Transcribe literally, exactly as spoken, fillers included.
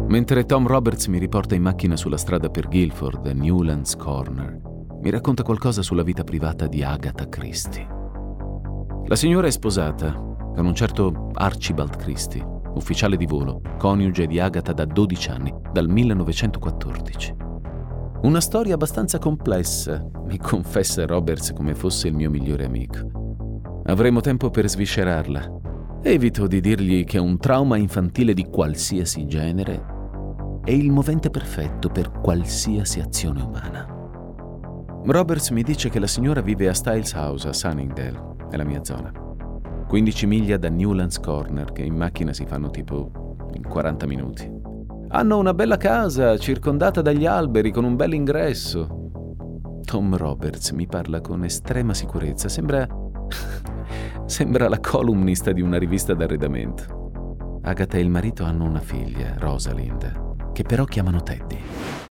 Mentre Tom Roberts mi riporta in macchina sulla strada per Guilford e Newlands Corner, mi racconta qualcosa sulla vita privata di Agatha Christie. La signora è sposata con un certo Archibald Christie, ufficiale di volo, coniuge di Agatha da dodici anni, dal millenovecentoquattordici. Una storia abbastanza complessa, mi confessa Roberts come fosse il mio migliore amico. Avremo tempo per sviscerarla. Evito di dirgli che un trauma infantile di qualsiasi genere è il movente perfetto per qualsiasi azione umana. Roberts mi dice che la signora vive a Styles House a Sunningdale, è la mia zona. quindici miglia da Newlands Corner, che in macchina si fanno tipo in quaranta minuti. Hanno una bella casa, circondata dagli alberi, con un bel ingresso. Tom Roberts mi parla con estrema sicurezza, sembra... sembra la columnista di una rivista d'arredamento. Agatha e il marito hanno una figlia, Rosalind, che però chiamano Teddy.